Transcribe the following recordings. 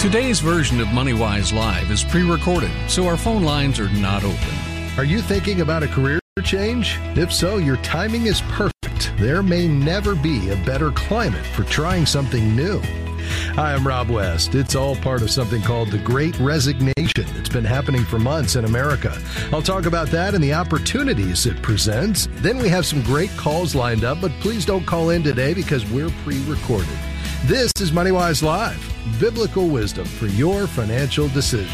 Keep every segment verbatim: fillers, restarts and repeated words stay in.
Today's version of MoneyWise Live is pre-recorded, so our phone lines are not open. Are you thinking about a career change? If so, your timing is perfect. There may never be a better climate for trying something new. Hi, I'm Rob West. It's all part of something called the Great Resignation that's been happening for months in America. I'll talk about that and the opportunities it presents. Then we have some great calls lined up, but please don't call in today because we're pre-recorded. This is MoneyWise Live, biblical wisdom for your financial decisions.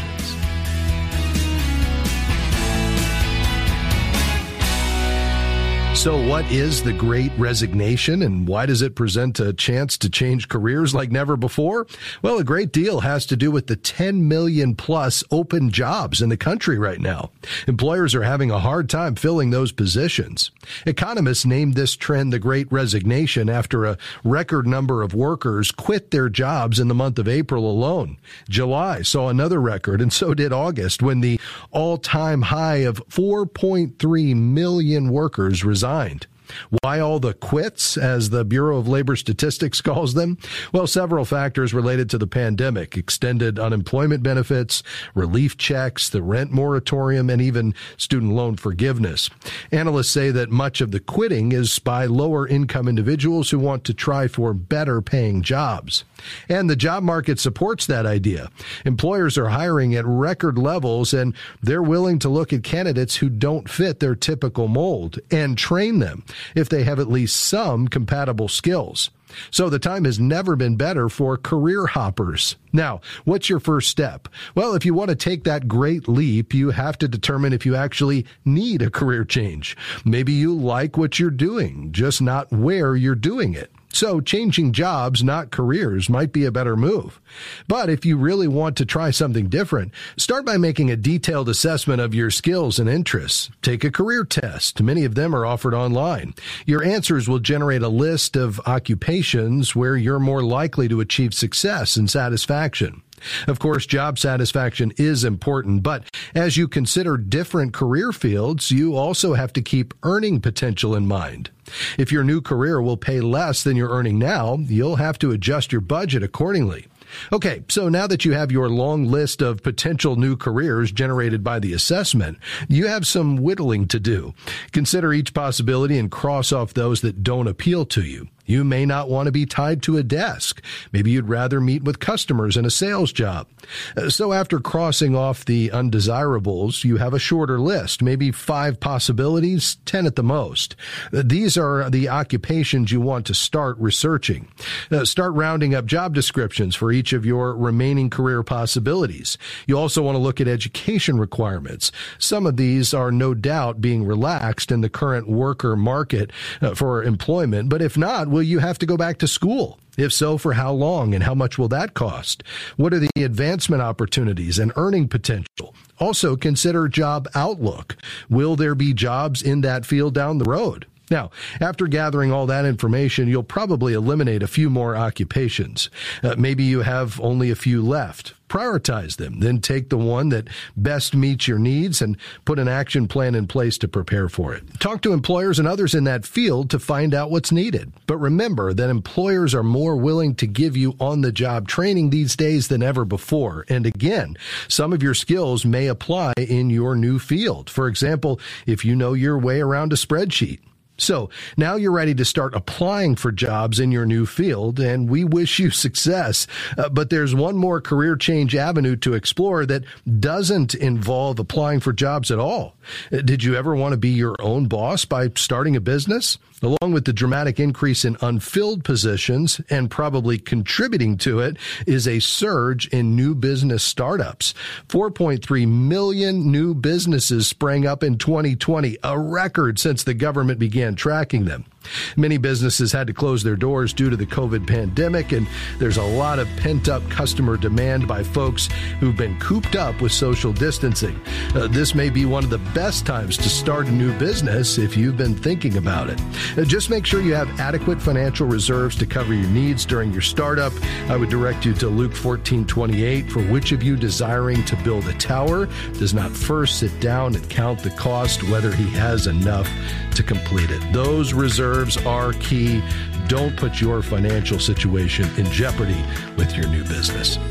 So what is the Great Resignation, and why does it present a chance to change careers like never before? Well, a great deal has to do with the ten million plus open jobs in the country right now. Employers are having a hard time filling those positions. Economists named this trend the Great Resignation after a record number of workers quit their jobs in the month of April alone. July saw another record, and so did August, when the all-time high of four point three million workers resigned. Why all the quits, as the Bureau of Labor Statistics calls them? Well, several factors related to the pandemic: extended unemployment benefits, relief checks, the rent moratorium, and even student loan forgiveness. Analysts say that much of the quitting is by lower-income individuals who want to try for better-paying jobs. And the job market supports that idea. Employers are hiring at record levels, and they're willing to look at candidates who don't fit their typical mold and train them if they have at least some compatible skills. So the time has never been better for career hoppers. Now, what's your first step? Well, if you want to take that great leap, you have to determine if you actually need a career change. Maybe you like what you're doing, just not where you're doing it. So changing jobs, not careers, might be a better move. But if you really want to try something different, start by making a detailed assessment of your skills and interests. Take a career test. Many of them are offered online. Your answers will generate a list of occupations where you're more likely to achieve success and satisfaction. Of course, job satisfaction is important, but as you consider different career fields, you also have to keep earning potential in mind. If your new career will pay less than you're earning now, you'll have to adjust your budget accordingly. Okay, so now that you have your long list of potential new careers generated by the assessment, you have some whittling to do. Consider each possibility and cross off those that don't appeal to you. You may not want to be tied to a desk. Maybe you'd rather meet with customers in a sales job. So after crossing off the undesirables, you have a shorter list, maybe five possibilities, ten at the most. These are the occupations you want to start researching. Start rounding up job descriptions for each of your remaining career possibilities. You also want to look at education requirements. Some of these are no doubt being relaxed in the current worker market for employment, but if not, will you have to go back to school? If so, for how long, and how much will that cost? What are the advancement opportunities and earning potential? Also, consider job outlook. Will there be jobs in that field down the road? Now, after gathering all that information, you'll probably eliminate a few more occupations. Uh, maybe you have only a few left. Prioritize them, then take the one that best meets your needs and put an action plan in place to prepare for it. Talk to employers and others in that field to find out what's needed. But remember that employers are more willing to give you on-the-job training these days than ever before. And again, some of your skills may apply in your new field. For example, if you know your way around a spreadsheet. So now you're ready to start applying for jobs in your new field, and we wish you success. Uh, but there's one more career change avenue to explore that doesn't involve applying for jobs at all. Uh, did you ever want to be your own boss by starting a business? Along with the dramatic increase in unfilled positions, and probably contributing to it, is a surge in new business startups. four point three million new businesses sprang up in twenty twenty, a record since the government began tracking them. Many businesses had to close their doors due to the COVID pandemic, and there's a lot of pent-up customer demand by folks who've been cooped up with social distancing. Uh, this may be one of the best times to start a new business if you've been thinking about it. Uh, just make sure you have adequate financial reserves to cover your needs during your startup. I would direct you to Luke fourteen twenty-eight. For which of you desiring to build a tower does not first sit down and count the cost, whether he has enough to complete it? Those reserves are key. Don't put your financial situation in jeopardy with your new business.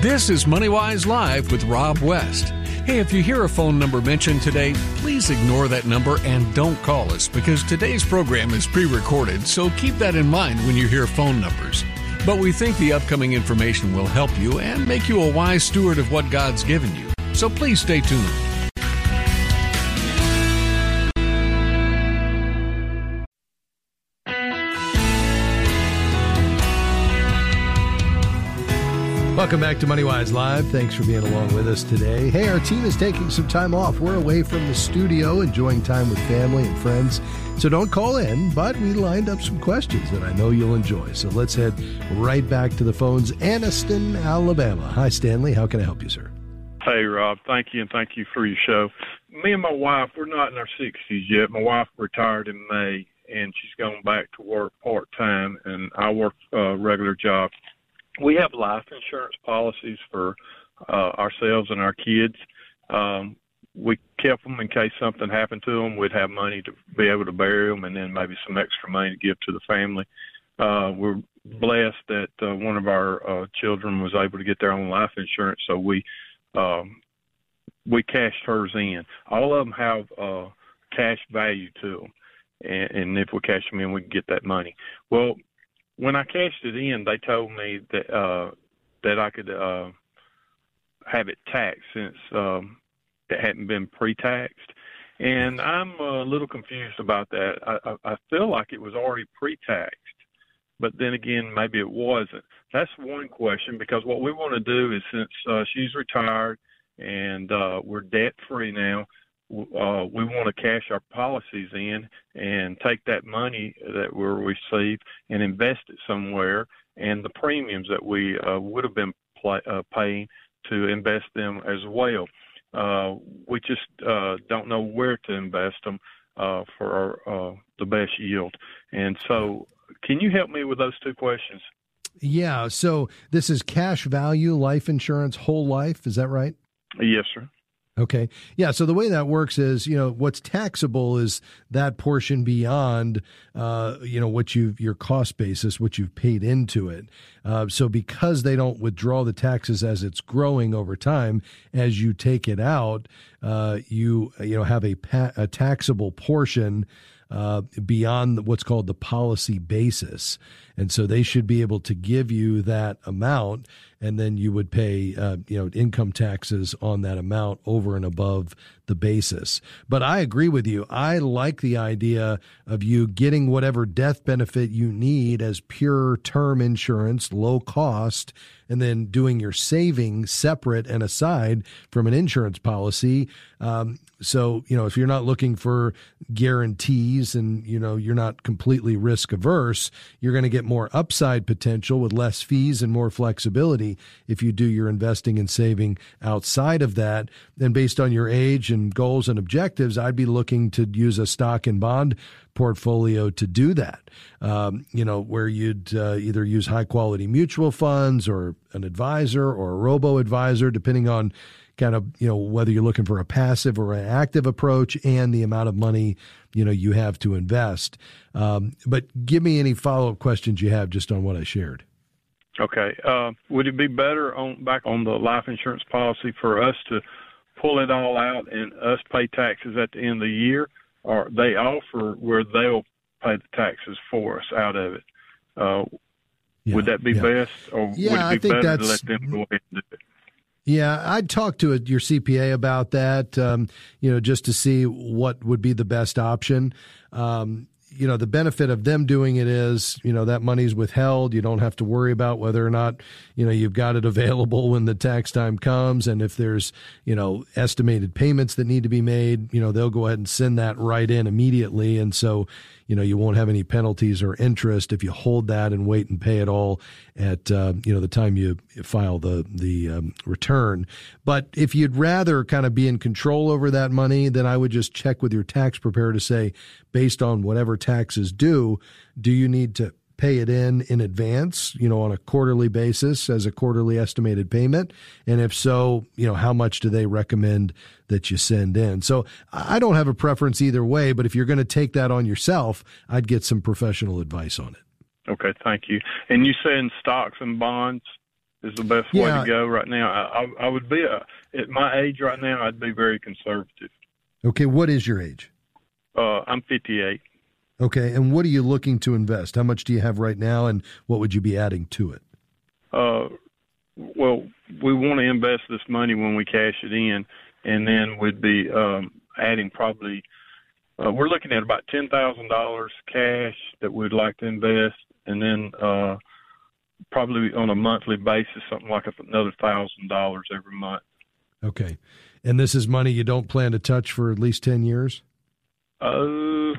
This is MoneyWise Live with Rob West. Hey, if you hear a phone number mentioned today, please ignore that number and don't call us because today's program is pre-recorded, so keep that in mind when you hear phone numbers. But we think the upcoming information will help you and make you a wise steward of what God's given you. So please stay tuned. Welcome back to MoneyWise Live. Thanks for being along with us today. Hey, our team is taking some time off. We're away from the studio, enjoying time with family and friends. So don't call in, but we lined up some questions that I know you'll enjoy. So let's head right back to the phones. Anniston, Alabama. Hi, Stanley. How can I help you, sir? Hey, Rob. Thank you, and thank you for your show. Me and my wife, we're not in our sixties yet. My wife retired in May, and she's gone back to work part-time, and I work a regular job. We have life insurance policies for uh, ourselves and our kids. Um, we kept them in case something happened to them. We'd have money to be able to bury them and then maybe some extra money to give to the family. Uh, we're blessed that uh, one of our uh, children was able to get their own life insurance, so we um, we cashed hers in. All of them have uh, cash value to them, and, and if we cash them in, we can get that money. Well, when I cashed it in, they told me that uh, that I could uh, have it taxed since um, it hadn't been pre-taxed, and I'm a little confused about that. I, I, I feel like it was already pre-taxed, but then again, maybe it wasn't. That's one question, because what we want to do is, since uh, she's retired and uh, we're debt-free now, Uh, we want to cash our policies in and take that money that we'll receive and invest it somewhere, and the premiums that we uh, would have been play, uh, paying to invest them as well. Uh, we just uh, don't know where to invest them uh, for our, uh, the best yield. And so can you help me with those two questions? Yeah, so this is cash value life insurance, whole life, is that right? Yes, sir. Okay. Yeah. So the way that works is, you know, what's taxable is that portion beyond, uh, you know, what you've, your cost basis, what you've paid into it. Uh, so because they don't withdraw the taxes as it's growing over time, as you take it out, uh, you, you know, have a, pa- a taxable portion Uh, beyond what's called the policy basis. And so they should be able to give you that amount, and then you would pay, uh, you know, income taxes on that amount over and above the basis. But I agree with you. I like the idea of you getting whatever death benefit you need as pure term insurance, low cost, and then doing your saving separate and aside from an insurance policy. Um, so, you know, if you're not looking for guarantees and, you know, you're not completely risk averse, you're going to get more upside potential with less fees and more flexibility if you do your investing and saving outside of that. Then based on your age and goals and objectives, I'd be looking to use a stock and bond portfolio to do that, um, you know, where you'd uh, either use high quality mutual funds or an advisor or a robo advisor, depending on kind of, you know, whether you're looking for a passive or an active approach and the amount of money, you know, you have to invest. Um, but give me any follow-up questions you have just on what I shared. Okay. Uh, would it be better on back on the life insurance policy for us to pull it all out and us pay taxes at the end of the year, or they offer where they'll pay the taxes for us out of it? Uh, yeah, would that be yeah. best, or yeah, would it be better that's... to let them go ahead and do it? Yeah, I'd talk to a, your C P A about that, um, you know, just to see what would be the best option. Um, you know, the benefit of them doing it is, you know, that money's withheld. You don't have to worry about whether or not, you know, you've got it available when the tax time comes. And if there's, you know, estimated payments that need to be made, you know, they'll go ahead and send that right in immediately. And so, you know, you won't have any penalties or interest if you hold that and wait and pay it all at, uh, you know, the time you file the, the um, return. But if you'd rather kind of be in control over that money, then I would just check with your tax preparer to say, based on whatever taxes due, do you need to pay it in in advance, you know, on a quarterly basis as a quarterly estimated payment? And if so, you know, how much do they recommend that you send in? So I don't have a preference either way, but if you're going to take that on yourself, I'd get some professional advice on it. Okay, thank you. And you said stocks and bonds? is the best Yeah. way to go right now. I, I, I would be, a, at my age right now, I'd be very conservative. Okay, what is your age? Uh, I'm fifty-eight. Okay, and what are you looking to invest? How much do you have right now, and what would you be adding to it? Uh, well, we want to invest this money when we cash it in, and then we'd be um, adding probably, uh, we're looking at about ten thousand dollars cash that we'd like to invest, and then uh, probably on a monthly basis, something like another one thousand dollars every month. Okay, and this is money you don't plan to touch for at least ten years? Uh,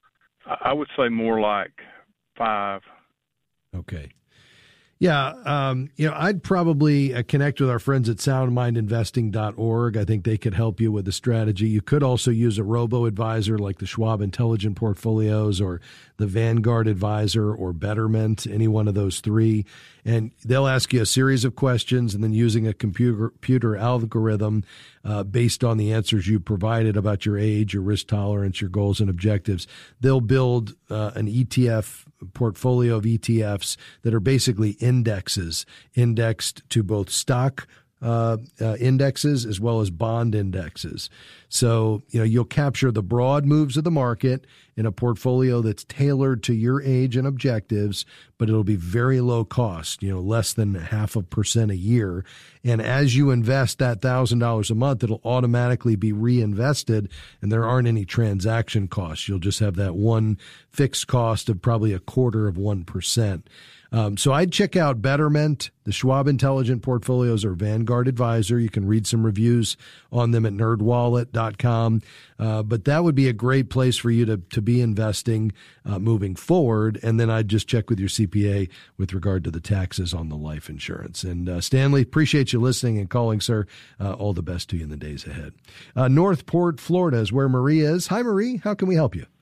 I would say more like five. Okay. Yeah, um, you know, I'd probably uh, connect with our friends at sound mind investing dot org. I think they could help you with the strategy. You could also use a robo-advisor like the Schwab Intelligent Portfolios or the Vanguard Advisor or Betterment, any one of those three. And they'll ask you a series of questions, and then using a computer, computer algorithm uh, based on the answers you provided about your age, your risk tolerance, your goals and objectives, they'll build uh, an E T F portfolio of E T Fs that are basically indexes, indexed to both stock uh, uh, indexes as well as bond indexes. So, you know, you'll capture the broad moves of the market in a portfolio that's tailored to your age and objectives, but it'll be very low cost, you know, less than half a percent a year. And as you invest that one thousand dollars a month, it'll automatically be reinvested, and there aren't any transaction costs. You'll just have that one fixed cost of probably a quarter of one percent. Um, so I'd check out Betterment, the Schwab Intelligent Portfolios, or Vanguard Advisor. You can read some reviews on them at nerd wallet dot com. Uh, but that would be a great place for you to, to be investing uh, moving forward. And then I'd just check with your C P A with regard to the taxes on the life insurance. And uh, Stanley, appreciate you listening and calling, sir. Uh, all the best to you in the days ahead. Uh, Northport, Florida is where Marie is. Hi, Marie. How can we help you?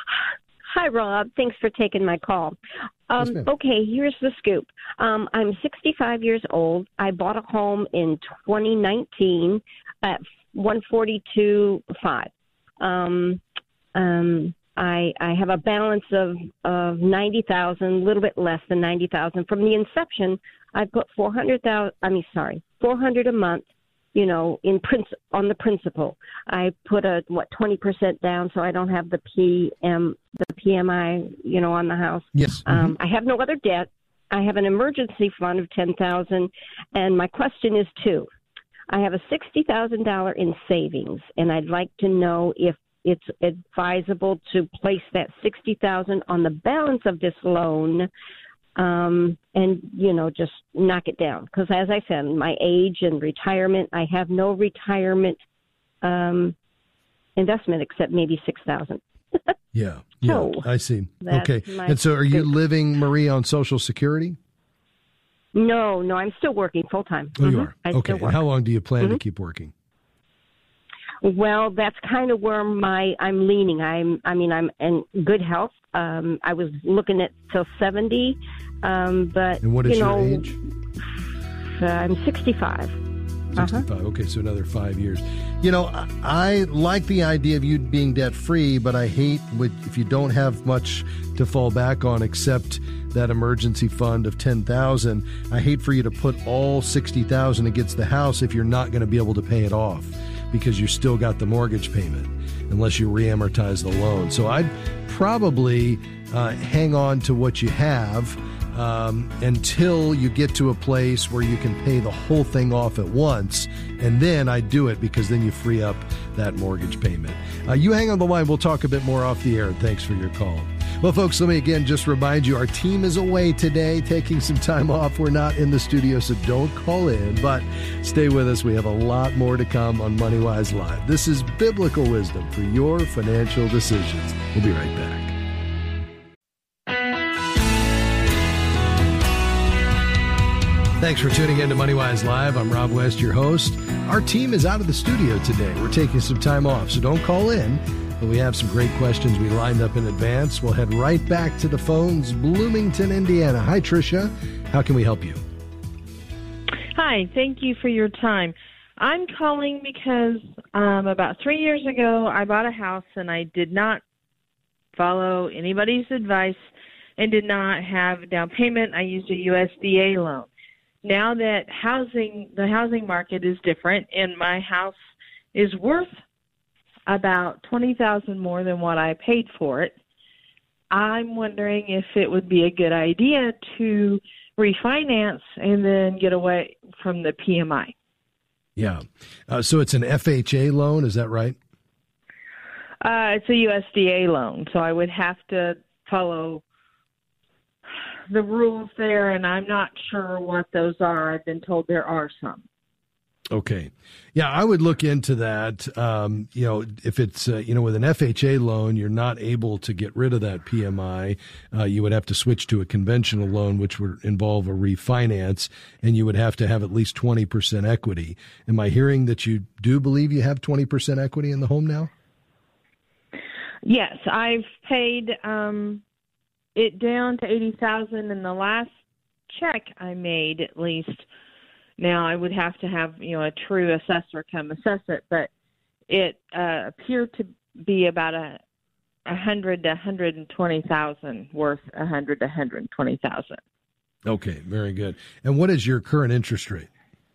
Hi, Rob. Thanks for taking my call. Um, Yes, okay, here's the scoop. Um, I'm sixty-five years old. I bought a home in twenty nineteen at one forty-two five. Um, um, I, I have a balance of, of ninety thousand, a little bit less than ninety thousand. From the inception, I put four hundred thousand. I mean, sorry, four hundred a month. You know, in princ- on the principal. I put a what twenty percent down, so I don't have the P M the P M I, you know, on the house. Yes. Mm-hmm. Um, I have no other debt. I have an emergency fund of ten thousand, and my question is two. I have a sixty thousand dollar in savings, and I'd like to know if it's advisable to place that sixty thousand on the balance of this loan. Um, and, you know, just knock it down. Because as I said, my age and retirement, I have no retirement um, investment except maybe six thousand dollars. Yeah, yeah, So, I see. that's Okay. my And so are you scoop. living, Marie, on Social Security? No, no, I'm still working full time. Oh, you Mhm. are? I Okay. still And work. how long do you plan to Mhm. keep working? Well, that's kind of where my I'm leaning. I'm I mean I'm in good health. Um, I was looking at till seventy, um, but And what is you your know, age? uh, I'm sixty-five. sixty-five. Okay, so another five years. You know, I, I like the idea of you being debt free, but I hate with, if you don't have much to fall back on except that emergency fund of ten thousand. I hate for you to put all sixty thousand against the house if you're not going to be able to pay it off, because you still got the mortgage payment unless you re-amortize the loan. So I'd probably uh, hang on to what you have um, until you get to a place where you can pay the whole thing off at once. And then I do it, because then you free up that mortgage payment. Uh, you hang on the line. We'll talk a bit more off the air. Thanks for your call. Well, folks, let me again just remind you, our team is away today, taking some time off. We're not in the studio, so don't call in, but stay with us. We have a lot more to come on MoneyWise Live. This is biblical wisdom for your financial decisions. We'll be right back. Thanks for tuning in to MoneyWise Live. I'm Rob West, your host. Our team is out of the studio today. We're taking some time off, so don't call in. But we have some great questions we lined up in advance. We'll head right back to the phones. Bloomington, Indiana. Hi, Tricia. How can we help you? Hi, thank you for your time. I'm calling because um, about three years ago, I bought a house and I did not follow anybody's advice and did not have a down payment. I used a U S D A loan. now that housing, the housing market is different, and my house is worth about twenty thousand dollars more than what I paid for it, I'm wondering if it would be a good idea to refinance and then get away from the P M I. Yeah. Uh, so it's an F H A loan, is that right? Uh, it's a U S D A loan, so I would have to follow the rules there, and I'm not sure what those are. I've been told there are some. Okay. Yeah, I would look into that. Um, you know, if it's, uh, you know, with an F H A loan, you're not able to get rid of that P M I. Uh, you would have to switch to a conventional loan, which would involve a refinance, and you would have to have at least twenty percent equity. Am I hearing that you do believe you have twenty percent equity in the home now? Yes, I've paid um, it down to eighty thousand dollars in the last check I made, at least. Now, I would have to have, you know, a true assessor come assess it, but it uh, appeared to be about a one hundred to one hundred twenty thousand, worth one hundred to one hundred twenty thousand. Okay, very good. And what is your current interest rate?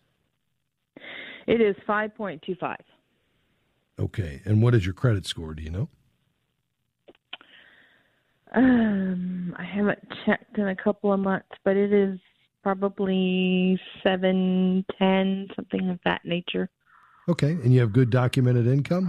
It is five point two five. Okay, and what is your credit score? Do you know? Um, I haven't checked in a couple of months, but it is probably seven, ten, something of that nature. Okay, and you have good documented income?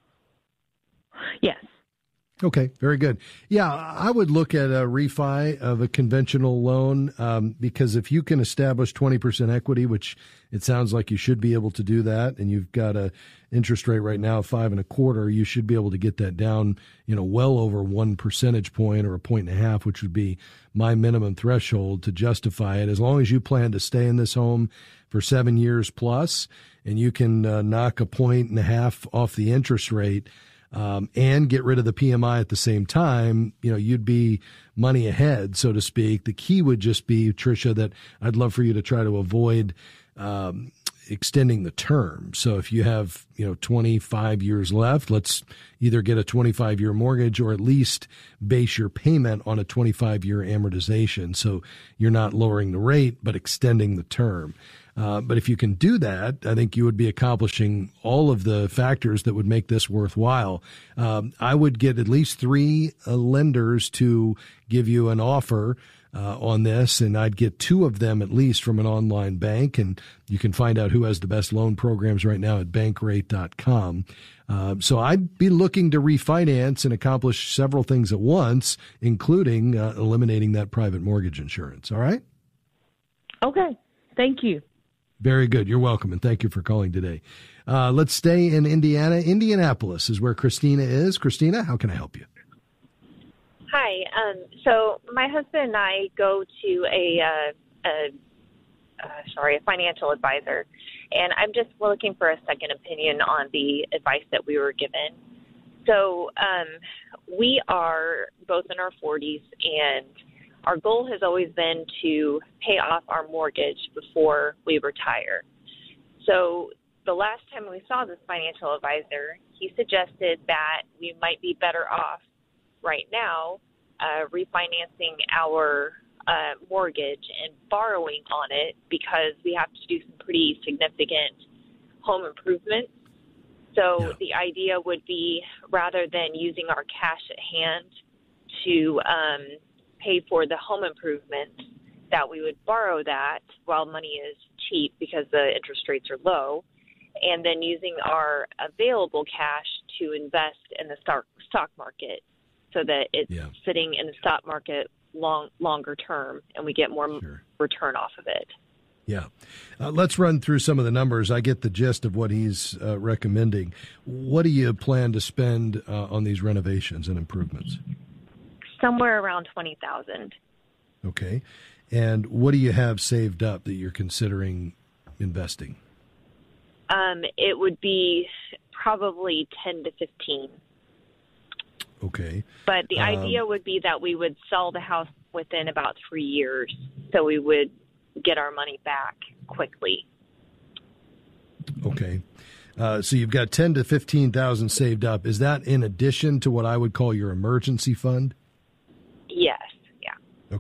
Yes. Okay, very good. Yeah, I would look at a refi of a conventional loan um, because if you can establish twenty percent equity, which it sounds like you should be able to do that, and you've got a interest rate right now of five and a quarter, you should be able to get that down, you know, well over one percentage point or a point and a half, which would be my minimum threshold to justify it. As long as you plan to stay in this home for seven years plus, and you can uh, knock a point and a half off the interest rate, Um, and get rid of the P M I at the same time, you know, you'd be money ahead, so to speak. The key would just be, Tricia, that I'd love for you to try to avoid um, extending the term. So if you have, you know, twenty-five years left, let's either get a twenty-five year mortgage or at least base your payment on a twenty-five year amortization. So you're not lowering the rate, but extending the term. Uh, but if you can do that, I think you would be accomplishing all of the factors that would make this worthwhile. Um, I would get at least three uh, lenders to give you an offer uh, on this, and I'd get two of them at least from an online bank, and you can find out who has the best loan programs right now at bankrate dot com. Uh, so I'd be looking to refinance and accomplish several things at once, including uh, eliminating that private mortgage insurance. All right? Okay. Thank you. Very good. You're welcome, and thank you for calling today. Uh, let's stay in Indiana. Indianapolis is where Christina is. Christina, how can I help you? Hi. Um, so my husband and I go to a, uh, a uh, sorry, a financial advisor, and I'm just looking for a second opinion on the advice that we were given. So um, we are both in our forties, and our goal has always been to pay off our mortgage before we retire. So the last time we saw this financial advisor, he suggested that we might be better off right now uh, refinancing our uh, mortgage and borrowing on it because we have to do some pretty significant home improvements. So yeah. The idea would be rather than using our cash at hand to um, pay for the home improvements, that we would borrow that while money is cheap because the interest rates are low, and then using our available cash to invest in the stock stock market so that it's yeah. sitting in the stock market long longer term and we get more sure. return off of it. Yeah. Uh, let's run through some of the numbers. I get the gist of what he's uh, recommending. What do you plan to spend uh, on these renovations and improvements? Somewhere around twenty thousand dollars. Okay. And what do you have saved up that you're considering investing? Um, it would be probably ten to fifteen. Okay. But the um, idea would be that we would sell the house within about three years, so we would get our money back quickly. Okay. Uh, so you've got ten to fifteen thousand saved up. Is that in addition to what I would call your emergency fund? Yes. Yeah. Okay.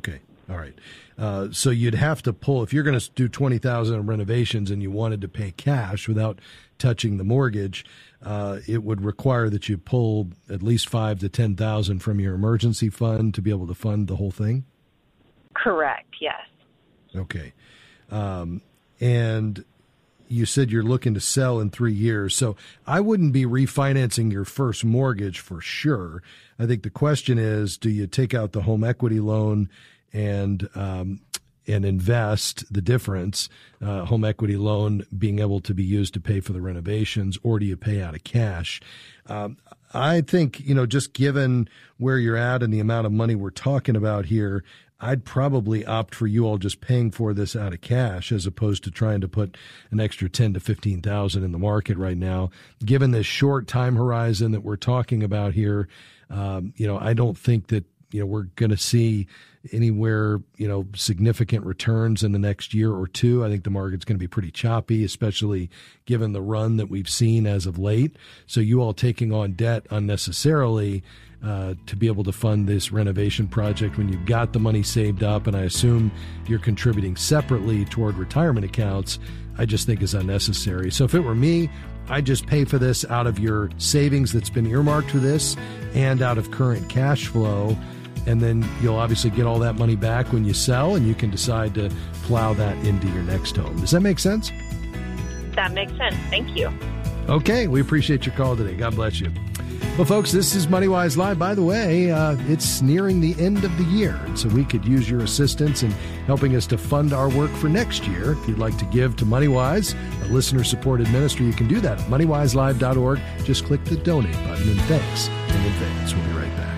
All right. Uh, so you'd have to pull, if you're going to do twenty thousand dollars in renovations and you wanted to pay cash without touching the mortgage, uh, it would require that you pull at least five to ten thousand from your emergency fund to be able to fund the whole thing? Correct, yes. Okay. Um, and you said you're looking to sell in three years. So I wouldn't be refinancing your first mortgage for sure. I think the question is, do you take out the home equity loan and um, and invest the difference, uh, home equity loan being able to be used to pay for the renovations, or do you pay out of cash? Um, I think, you know, just given where you're at and the amount of money we're talking about here, I'd probably opt for you all just paying for this out of cash as opposed to trying to put an extra ten to fifteen thousand in the market right now. Given this short time horizon that we're talking about here, um, you know, I don't think that, you know, we're going to see anywhere, you know, significant returns in the next year or two. I think the market's going to be pretty choppy, especially given the run that we've seen as of late. So you all taking on debt unnecessarily uh, to be able to fund this renovation project when you've got the money saved up, and I assume you're contributing separately toward retirement accounts, I just think is unnecessary. So if it were me, I'd just pay for this out of your savings that's been earmarked for this and out of current cash flow. And then you'll obviously get all that money back when you sell, and you can decide to plow that into your next home. Does that make sense? That makes sense. Thank you. Okay, we appreciate your call today. God bless you. Well, folks, this is MoneyWise Live. By the way, uh, it's nearing the end of the year, and so we could use your assistance in helping us to fund our work for next year. If you'd like to give to MoneyWise, a listener-supported ministry, you can do that at money wise live dot org. Just click the donate button, and thanks in advance. We'll be right back.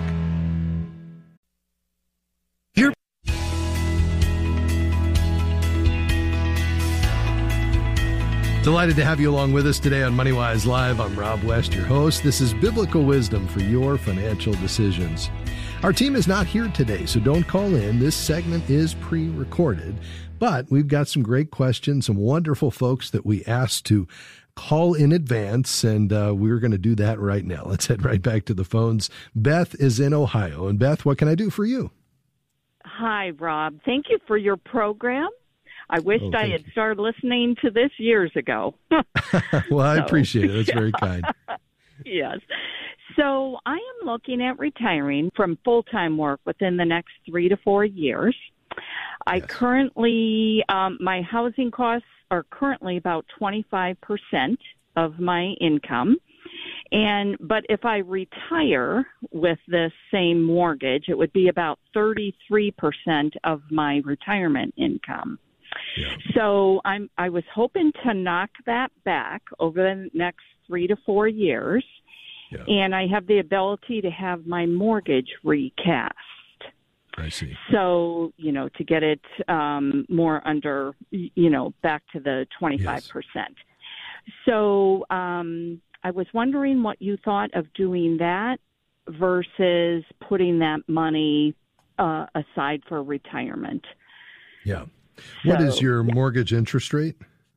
Delighted to have you along with us today on MoneyWise Live. I'm Rob West, your host. This is biblical wisdom for your financial decisions. Our team is not here today, so don't call in. This segment is pre-recorded, but we've got some great questions, some wonderful folks that we asked to call in advance, and uh, we're going to do that right now. Let's head right back to the phones. Beth is in Ohio. And Beth, what can I do for you? Hi, Rob. Thank you for your program. I wished oh, I had you. started listening to this years ago. Well, I so, appreciate it. That's very kind. Yes. So I am looking at retiring from full-time work within the next three to four years. I Yes. currently, um, my housing costs are currently about twenty-five percent of my income. And but if I retire with this same mortgage, it would be about thirty-three percent of my retirement income. Yeah. So I'm I was hoping to knock that back over the next three to four years, Yeah. and I have the ability to have my mortgage recast. I see. So, you know, to get it um, more under, you know, back to the twenty-five percent. Yes. So um, I was wondering what you thought of doing that versus putting that money uh, aside for retirement. Yeah. What So, is your yeah. mortgage interest rate?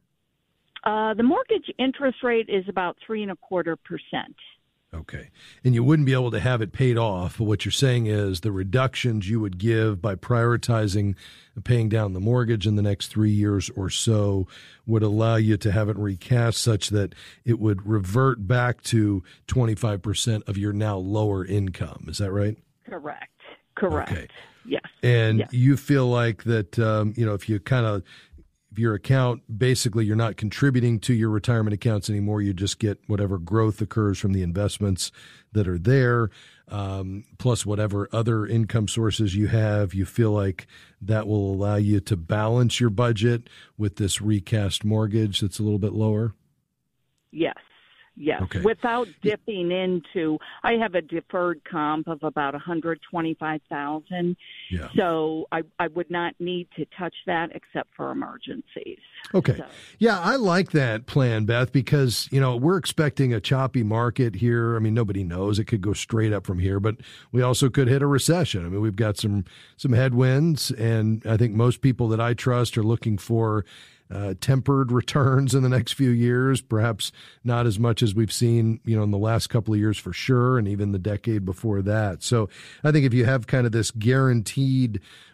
Uh, the mortgage interest rate is about three and a quarter percent. Okay. And you wouldn't be able to have it paid off. But what you're saying is the reductions you would give by prioritizing paying down the mortgage in the next three years or so would allow you to have it recast such that it would revert back to twenty-five percent of your now lower income. Is that right? Correct. Correct. Okay. Yes. And yes. you feel like that, um, you know, if you kind of, if your account, basically you're not contributing to your retirement accounts anymore, you just get whatever growth occurs from the investments that are there, um, plus whatever other income sources you have, you feel like that will allow you to balance your budget with this recast mortgage that's a little bit lower? Yes. Yes, okay. Without dipping into, I have a deferred comp of about one hundred twenty-five thousand dollars, yeah. so I, I would not need to touch that except for emergencies. Okay. So. Yeah, I like that plan, Beth, because, you know, we're expecting a choppy market here. I mean, nobody knows. It could go straight up from here, but we also could hit a recession. I mean, we've got some some headwinds, and I think most people that I trust are looking for Uh, tempered returns in the next few years, perhaps not as much as we've seen, you know, in the last couple of years for sure, and even the decade before that. So I think if you have kind of this guaranteed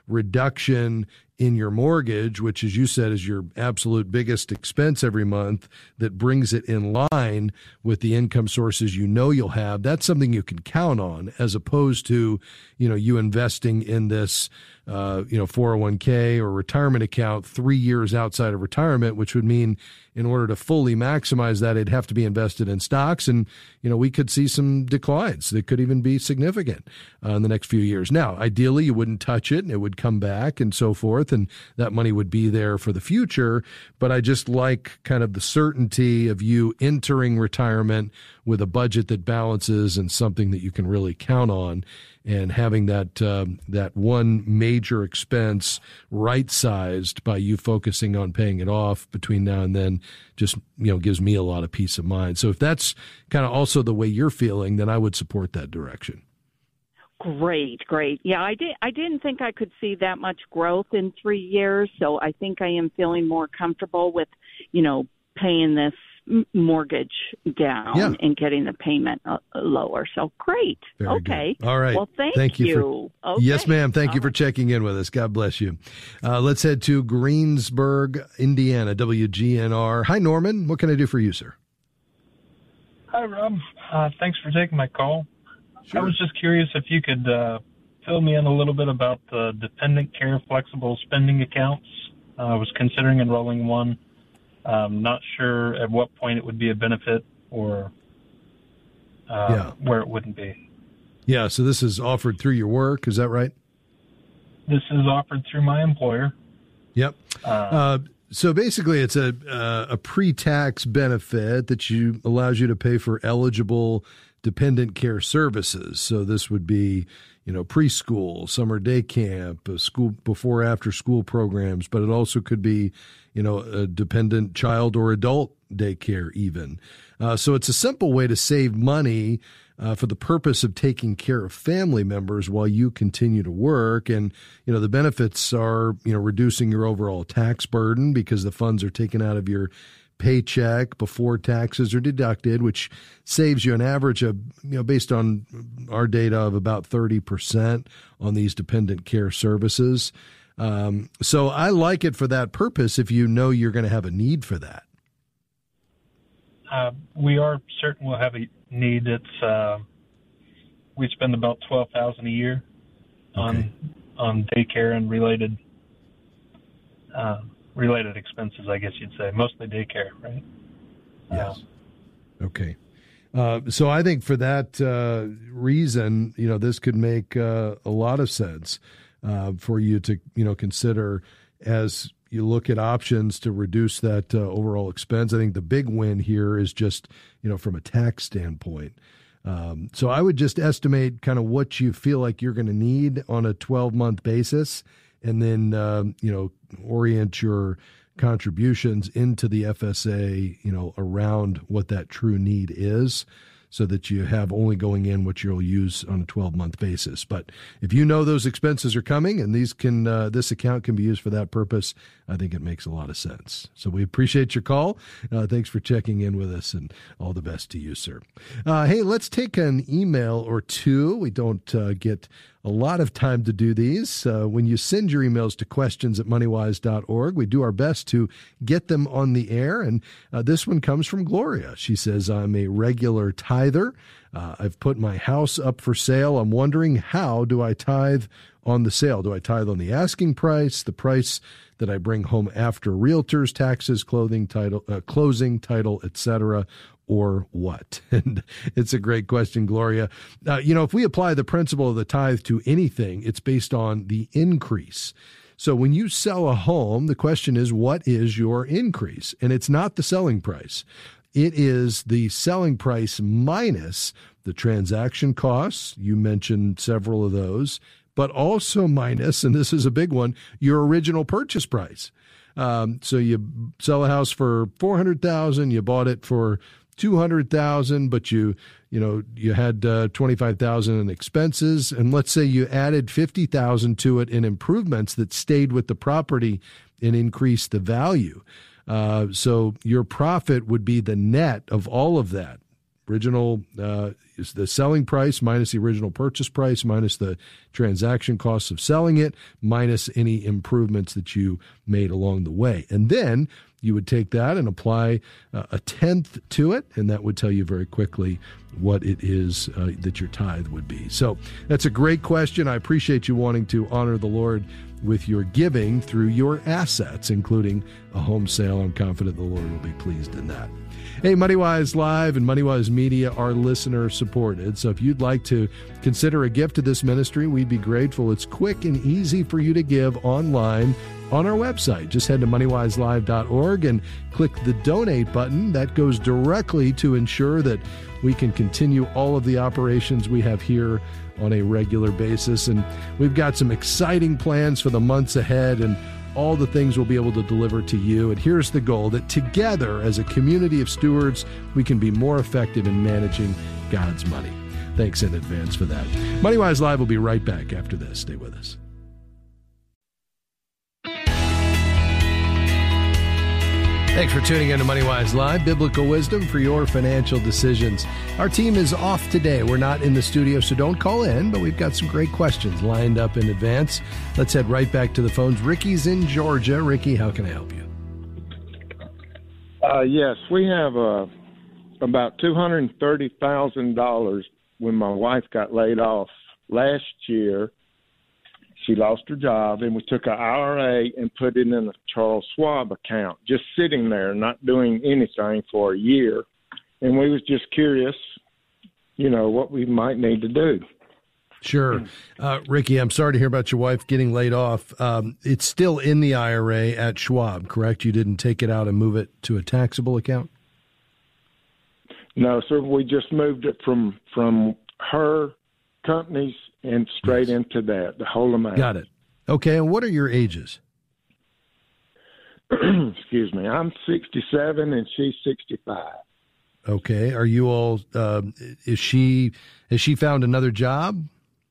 reduction in your mortgage, which, as you said, is your absolute biggest expense every month, that brings it in line with the income sources you know you'll have, that's something you can count on, as opposed to, you know, you investing in this, uh, you know, four oh one k or retirement account three years outside of retirement, which would mean in order to fully maximize that, it'd have to be invested in stocks. And, you know, we could see some declines that could even be significant uh, in the next few years. Now, ideally, you wouldn't touch it and it would come back and so forth, and that money would be there for the future. But I just like kind of the certainty of you entering retirement with a budget that balances and something that you can really count on, and having that uh, that one major expense right-sized by you focusing on paying it off between now and then just, you know, gives me a lot of peace of mind. So if that's kind of also the way you're feeling, then I would support that direction. Great, great. Yeah, I did. I didn't think I could see that much growth in three years, so I think I am feeling more comfortable with, you know, paying this mortgage down yeah. and getting the payment uh, lower. So great. Very okay. Good. All right. Well, thank, thank you. you. For, okay. Yes, ma'am. Thank All you for right. checking in with us. God bless you. Uh, let's head to Greensburg, Indiana, W G N R. Hi, Norman. What can I do for you, sir? Hi, Rob. Uh, thanks for taking my call. Sure. I was just curious if you could uh, fill me in a little bit about the dependent care flexible spending accounts. Uh, I was considering enrolling one. Um, not sure at what point it would be a benefit or uh, yeah. where it wouldn't be. Yeah, so this is offered through your work, is that right? This is offered through my employer. Yep. Uh, uh, so basically it's a uh, a pre-tax benefit that you allows you to pay for eligible dependent care services. So this would be, you know, preschool, summer day camp, uh, school before after school programs, but it also could be, you know, a dependent child or adult daycare even. Uh, so it's a simple way to save money uh, for the purpose of taking care of family members while you continue to work. And, you know, the benefits are, you know, reducing your overall tax burden because the funds are taken out of your paycheck before taxes are deducted, which saves you an average of, you know, based on our data, of about thirty percent on these dependent care services. Um, so I like it for that purpose if you know you're going to have a need for that. Uh, we are certain we'll have a need. It's uh, we spend about twelve thousand dollars a year on okay. on daycare and related uh, related expenses, I guess you'd say, mostly daycare, right? Yes. Uh, okay. Uh, so I think for that uh, reason, you know, this could make uh, a lot of sense uh, for you to, you know, consider as you look at options to reduce that uh, overall expense. I think the big win here is just, you know, from a tax standpoint. Um, so I would just estimate kind of what you feel like you're going to need on a twelve-month basis, and then, um, you know, orient your contributions into the F S A, you know, around what that true need is, so that you have only going in what you'll use on a twelve-month basis. But if you know those expenses are coming and these can uh, this account can be used for that purpose, I think it makes a lot of sense. So we appreciate your call. Uh, thanks for checking in with us, and all the best to you, sir. Uh, hey, let's take an email or two. We don't uh, get a lot of time to do these. Uh, when you send your emails to questions at moneywise dot org, we do our best to get them on the air. And uh, this one comes from Gloria. She says, I'm a regular tither. Uh, I've put my house up for sale. I'm wondering, how do I tithe on the sale? Do I tithe on the asking price, the price that I bring home after realtors, taxes, clothing, title, uh, closing, title, et cetera, or what? And it's a great question, Gloria. Uh, you know, if we apply the principle of the tithe to anything, it's based on the increase. So when you sell a home, the question is, what is your increase? And it's not the selling price. It is the selling price minus the transaction costs. You mentioned several of those, but also minus, and this is a big one, your original purchase price. Um, so you sell a house for four hundred thousand dollars, you bought it for two hundred thousand dollars, but you, you know, you had uh, twenty-five thousand dollars in expenses, and let's say you added fifty thousand dollars to it in improvements that stayed with the property and increased the value. Uh, so your profit would be the net of all of that. Original uh, is the selling price minus the original purchase price minus the transaction costs of selling it minus any improvements that you made along the way. And then you would take that and apply uh, a tenth to it, and that would tell you very quickly what it is uh, that your tithe would be. So that's a great question. I appreciate you wanting to honor the Lord with your giving through your assets, including a home sale. I'm confident the Lord will be pleased in that. Hey, MoneyWise Live and MoneyWise Media are listener supported. So if you'd like to consider a gift to this ministry, we'd be grateful. It's quick and easy for you to give online on our website. Just head to money wise live dot org and click the donate button. That goes directly to ensure that we can continue all of the operations we have here on a regular basis. And we've got some exciting plans for the months ahead and all the things we'll be able to deliver to you. And here's the goal, that together as a community of stewards, we can be more effective in managing God's money. Thanks in advance for that. MoneyWise Live will be right back after this. Stay with us. Thanks for tuning in to MoneyWise Live, biblical wisdom for your financial decisions. Our team is off today. We're not in the studio, so don't call in, but we've got some great questions lined up in advance. Let's head right back to the phones. Ricky's in Georgia. Ricky, how can I help you? Uh, yes, we have uh, about two hundred thirty thousand dollars when my wife got laid off last year. She lost her job, and we took an I R A and put it in a Charles Schwab account, just sitting there, not doing anything for a year. And we was just curious, you know, what we might need to do. Sure. Uh, Ricky, I'm sorry to hear about your wife getting laid off. Um, it's still in the I R A at Schwab, correct? You didn't take it out and move it to a taxable account? No, sir. We just moved it from from her companies and straight yes. into that, the whole amount. Got it. Okay, and what are your ages? Excuse me. I'm sixty-seven and she's sixty-five. Okay. Are you all, uh, is she, has she found another job?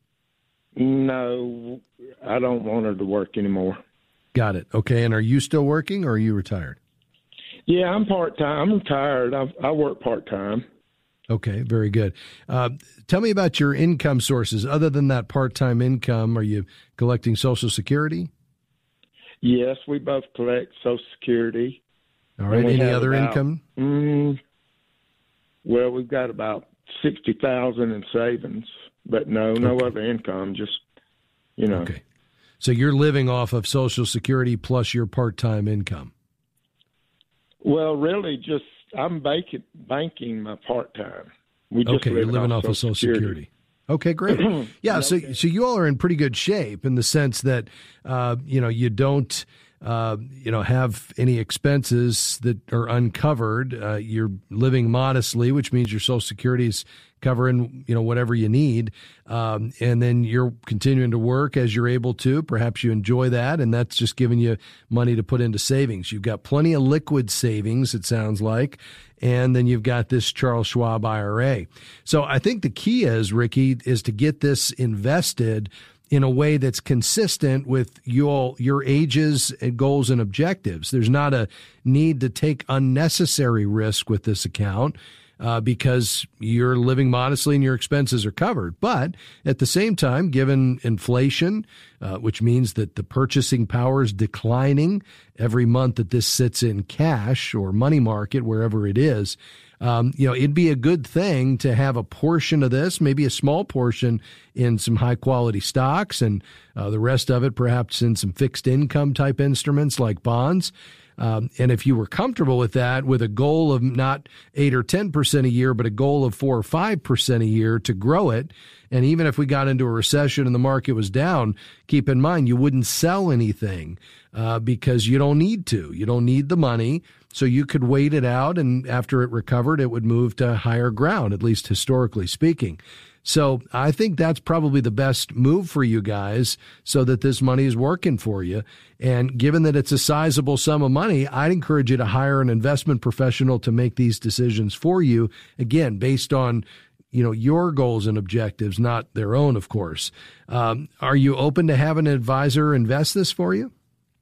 No, I don't want her to work anymore. Got it. Okay, and are you still working or are you retired? Yeah, I'm part-time. I'm retired. I, I work part-time. Okay, very good. Uh, tell me about your income sources. Other than that part-time income, are you collecting Social Security? Yes, we both collect Social Security. All right, any other about, income? Mm, well, we've got about sixty thousand dollars in savings, but no, no okay. other income, just, you know. Okay, so you're living off of Social Security plus your part-time income? Well, really just I'm banking, banking my part-time. We just okay, you're living off, off of Social Security. Security. Okay, great. Yeah, so okay. so you all are in pretty good shape in the sense that, uh, you know, you don't, uh, you know, have any expenses that are uncovered. Uh, you're living modestly, which means your Social Security is covering, you know, whatever you need. Um, and then you're continuing to work as you're able to. Perhaps you enjoy that, and that's just giving you money to put into savings. You've got plenty of liquid savings, it sounds like, and then you've got this Charles Schwab I R A. So I think the key is, Ricky, is to get this invested in a way that's consistent with your your ages and goals and objectives. There's not a need to take unnecessary risk with this account uh, because you're living modestly and your expenses are covered. But at the same time, given inflation, uh, which means that the purchasing power is declining every month that this sits in cash or money market, wherever it is, Um, you know, it'd be a good thing to have a portion of this, maybe a small portion in some high quality stocks and uh, the rest of it perhaps in some fixed income type instruments like bonds. Um, and if you were comfortable with that, with a goal of not eight or ten percent a year, but a goal of four or five percent a year to grow it. And even if we got into a recession and the market was down, keep in mind, you wouldn't sell anything uh, because you don't need to. You don't need the money. So you could wait it out, and after it recovered, it would move to higher ground, at least historically speaking. So I think that's probably the best move for you guys so that this money is working for you. And given that it's a sizable sum of money, I'd encourage you to hire an investment professional to make these decisions for you, again, based on you know, your goals and objectives, not their own, of course. Um, are you open to having an advisor invest this for you?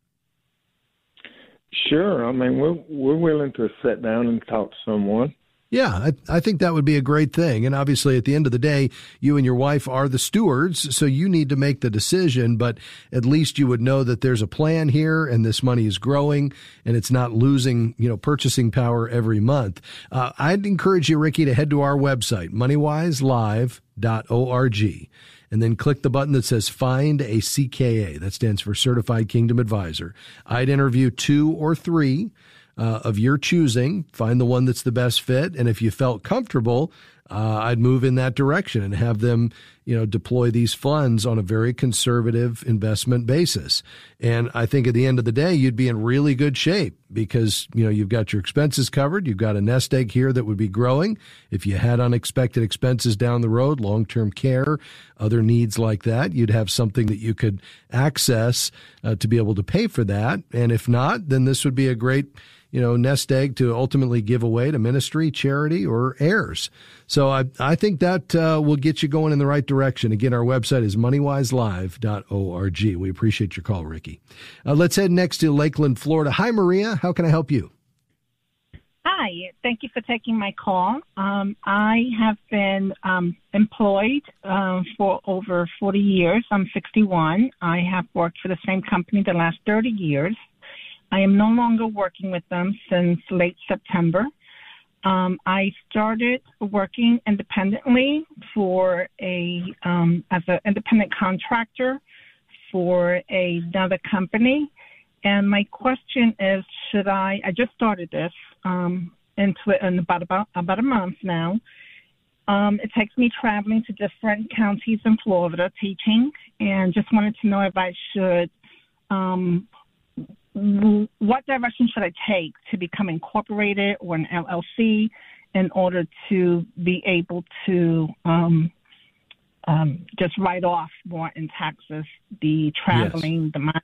Sure. I mean, we're, we're willing to sit down and talk to someone. Yeah, I, I think that would be a great thing. And obviously, at the end of the day, you and your wife are the stewards, so you need to make the decision. But at least you would know that there's a plan here, and this money is growing, and it's not losing, you know, purchasing power every month. Uh, I'd encourage you, Ricky, to head to our website, money wise live dot org, and then click the button that says Find a C K A. That stands for Certified Kingdom Advisor. I'd interview two or three Uh, of your choosing, find the one that's the best fit. And if you felt comfortable, uh, I'd move in that direction and have them, you know, deploy these funds on a very conservative investment basis. And I think at the end of the day, you'd be in really good shape because, you know, you've got your expenses covered. You've got a nest egg here that would be growing. If you had unexpected expenses down the road, long-term care, other needs like that, you'd have something that you could access uh, to be able to pay for that. And if not, then this would be a great, you know, nest egg to ultimately give away to ministry, charity, or heirs. So I, I think that uh, will get you going in the right direction. Again, our website is money wise live dot org. We appreciate your call, Ricky. Uh, let's head next to Lakeland, Florida. Hi, Maria. How can I help you? Hi. Thank you for taking my call. Um, I have been um, employed uh, for over forty years. I'm sixty-one. I have worked for the same company the last thirty years. I am no longer working with them since late September. Um, I started working independently for a um, as an independent contractor for another company. And my question is, should I? I just started this um, into in about about about a month now. Um, it takes me traveling to different counties in Florida teaching, and just wanted to know if I should. Um, What direction should I take to become incorporated or an L L C in order to be able to um, um, just write off more in taxes the traveling, yes. the mileage?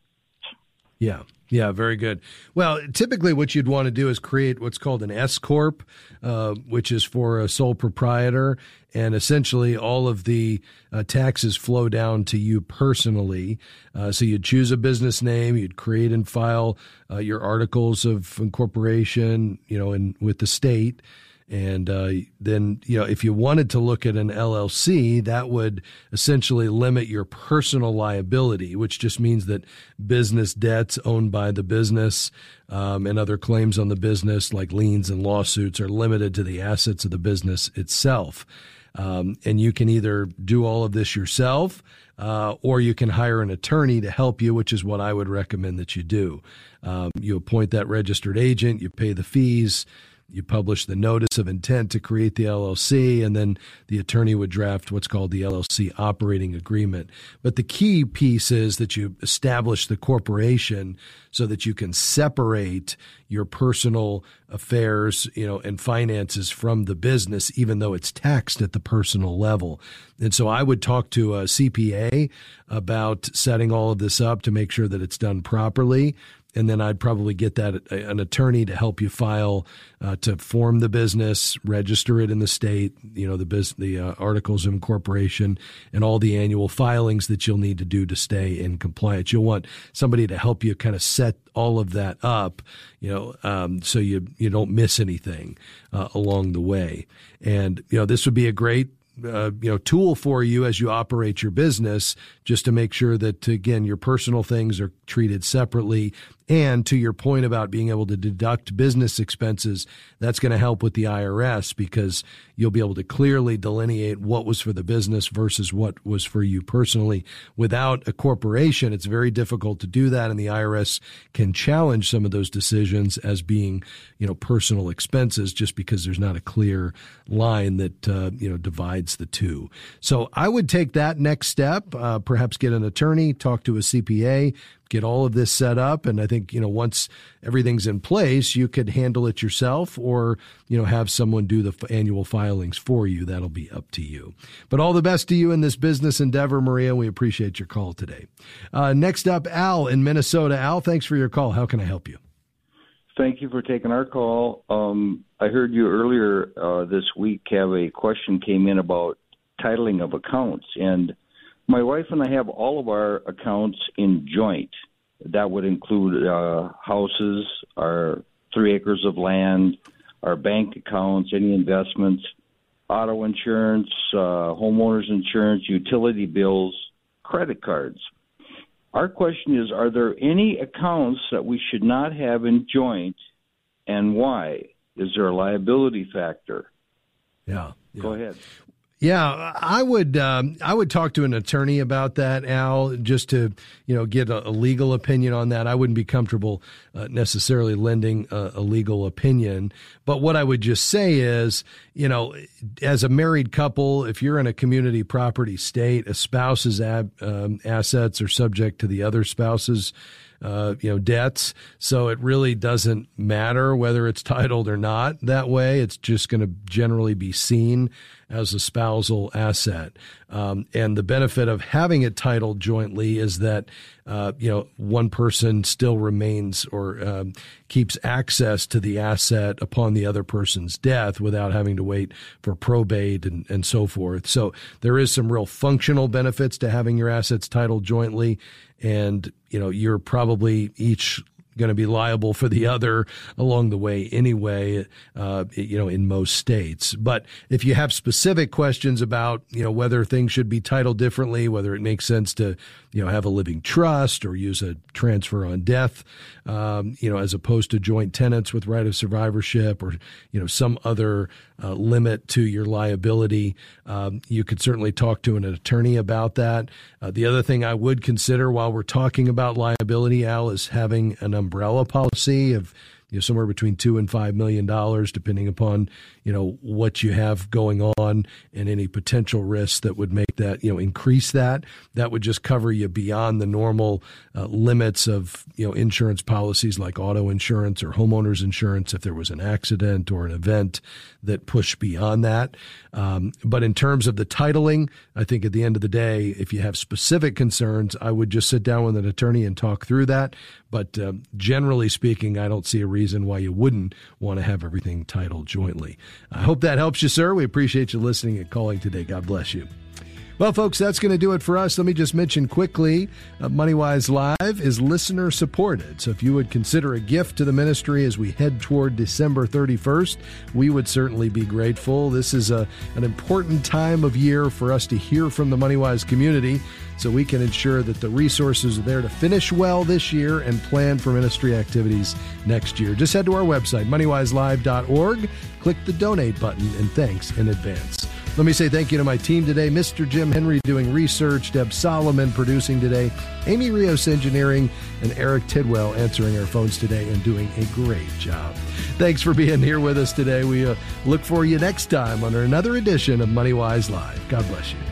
Yeah. Yeah, very good. Well, typically what you'd want to do is create what's called an S corp, uh, which is for a sole proprietor, and essentially all of the uh, taxes flow down to you personally. Uh, so you'd choose a business name, you'd create and file uh, your articles of incorporation, you know, in with the state. And uh, then, you know, if you wanted to look at an L L C, that would essentially limit your personal liability, which just means that business debts owned by the business um, and other claims on the business, like liens and lawsuits, are limited to the assets of the business itself. Um, and you can either do all of this yourself uh, or you can hire an attorney to help you, which is what I would recommend that you do. Um, you appoint that registered agent, you pay the fees, you publish the notice of intent to create the L L C, and then the attorney would draft what's called the L L C operating agreement. But the key piece is that you establish the corporation so that you can separate your personal affairs, you know, and finances from the business, even though it's taxed at the personal level. And so I would talk to a C P A about setting all of this up to make sure that it's done properly. And then I'd probably get that an attorney to help you file uh, to form the business, register it in the state, you know, the biz, the uh, articles of incorporation, and all the annual filings that you'll need to do to stay in compliance. You'll want somebody to help you kind of set all of that up, you know, um, so you you don't miss anything uh, along the way. And you know, this would be a great Uh, you know, tool for you as you operate your business, just to make sure that, again, your personal things are treated separately. And to your point about being able to deduct business expenses, that's going to help with the I R S because you'll be able to clearly delineate what was for the business versus what was for you personally. Without a corporation, it's very difficult to do that, and the I R S can challenge some of those decisions as being, you know, personal expenses just because there's not a clear line that, uh, you know, divides the two. So I would take that next step, uh, perhaps get an attorney, talk to a C P A, get all of this set up. And I think, you know, once everything's in place, you could handle it yourself or, you know, have someone do the annual filings for you. That'll be up to you. But all the best to you in this business endeavor, Maria. We appreciate your call today. Uh, next up, Al in Minnesota. Al, thanks for your call. How can I help you? Thank you for taking our call. Um, I heard you earlier uh, this week have a question came in about titling of accounts. And my wife and I have all of our accounts in joint. That would include uh, houses, our three acres of land, our bank accounts, any investments, auto insurance, uh, homeowners insurance, utility bills, credit cards. Our question is, are there any accounts that we should not have in joint, and why? Is there a liability factor? Yeah. yeah. Go ahead. Yeah, I would um, I would talk to an attorney about that, Al, just to, you know, get a, a legal opinion on that. I wouldn't be comfortable uh, necessarily lending a, a legal opinion. But what I would just say is, you know, as a married couple, if you're in a community property state, a spouse's ab, um, assets are subject to the other spouse's Uh, you know, debts. So it really doesn't matter whether it's titled or not that way. It's just going to generally be seen as a spousal asset. Um, and the benefit of having it titled jointly is that, uh, you know, one person still remains or um, keeps access to the asset upon the other person's death without having to wait for probate and, and so forth. So there is some real functional benefits to having your assets titled jointly. And, you know, you're probably each going to be liable for the other along the way anyway, uh, you know, in most states. But if you have specific questions about, you know, whether things should be titled differently, whether it makes sense to, you know, have a living trust or use a transfer on death, um, you know, as opposed to joint tenants with right of survivorship or, you know, some other uh, limit to your liability, um, you could certainly talk to an attorney about that. Uh, the other thing I would consider while we're talking about liability, Al, is having an umbrella policy of, you know, somewhere between two and five million dollars, depending upon, you know, what you have going on and any potential risks that would make that, you know, increase that. That would just cover you beyond the normal uh, limits of, you know, insurance policies like auto insurance or homeowners insurance if there was an accident or an event that pushed beyond that. Um, but in terms of the titling, I think at the end of the day, if you have specific concerns, I would just sit down with an attorney and talk through that. But uh, generally speaking, I don't see a reason why you wouldn't want to have everything titled jointly. I hope that helps you, sir. We appreciate you listening and calling today. God bless you. Well, folks, that's going to do it for us. Let me just mention quickly, uh, MoneyWise Live is listener supported. So if you would consider a gift to the ministry as we head toward December thirty-first, we would certainly be grateful. This is a, an important time of year for us to hear from the MoneyWise community so we can ensure that the resources are there to finish well this year and plan for ministry activities next year. Just head to our website, money wise live dot org, click the donate button, and thanks in advance. Let me say thank you to my team today, Mister Jim Henry doing research, Deb Solomon producing today, Amy Rios engineering, and Eric Tidwell answering our phones today and doing a great job. Thanks for being here with us today. We uh, look for you next time on another edition of MoneyWise Live. God bless you.